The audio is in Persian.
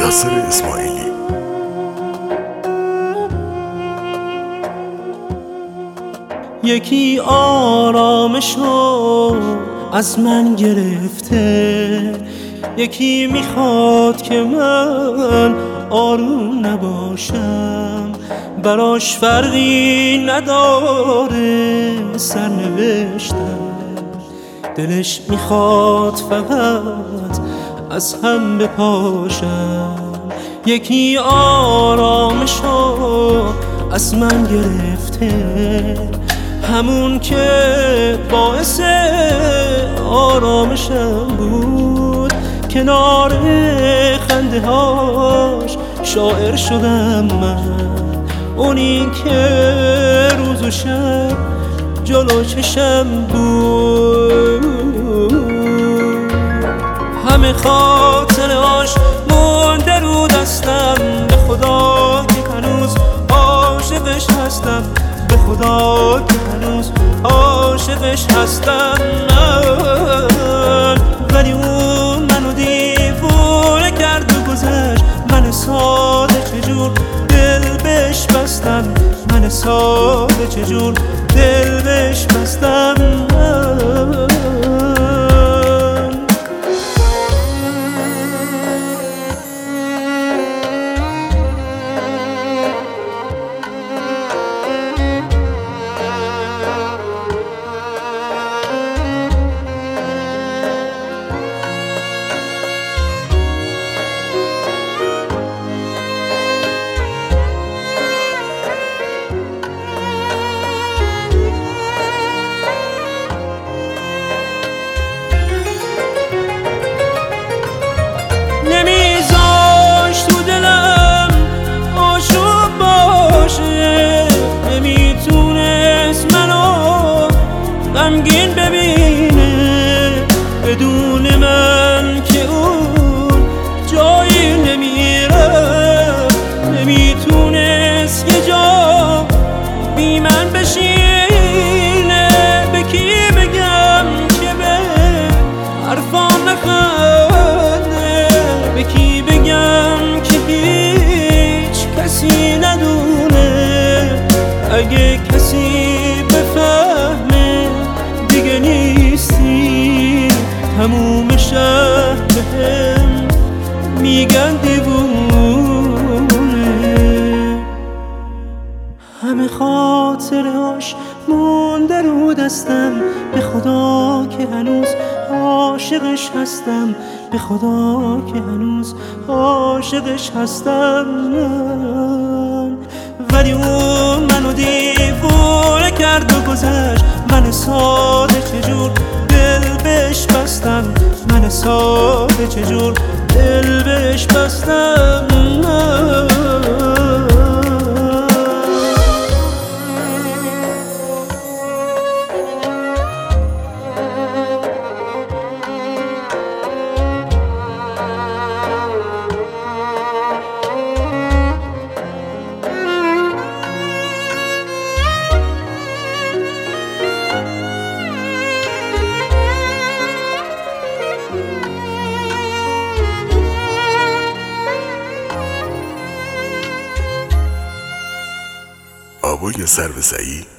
یاسر اسماعیلی. یکی آرامشو از من گرفته، یکی میخواد که من آروم نباشم. براش فرقی نداره سرنوشتم، دلش میخواد فقط از هم بپاشم. یکی آرامشو از من گرفته، همون که باعث آرامشم بود. کنار خنده هاش شاعر شدم من، اونی که روز و شب جلو چشم بود. همه خاطرهاش مونده رو دستم، به خدا که هنوز عاشقش هستم، به خدا که هنوز عاشقش هستم من. ولی اون منو دیوونه کرد و گذشت، من ساده چجور دل بهش بستم، من ساده چجور دل بهش بستم من. نمیذاش تو دلم آشوب باشه، نمیتونست منو غمگین ببینه. بدون من که اون جایی نمیره، نمیتونست یه جا بی من بشینه. به کی بگم که به حرفام نخنده، به کی بگم که هیچ کسی ندونه. اگه کسی بفهمه دیگه نیستی، تموم شهر بهم میگن دیوونه. همه خاطرهاش مونده رو دستم، به خدا که هنوز عاشقش هستم، به خدا که هنوز عاشقش هستم من. ولی اون منو دیوونه کرد و گذشت، من ساده چجور دل بهش بستم، من ساده چجور دل بهش بستم من. آبای سر به سعی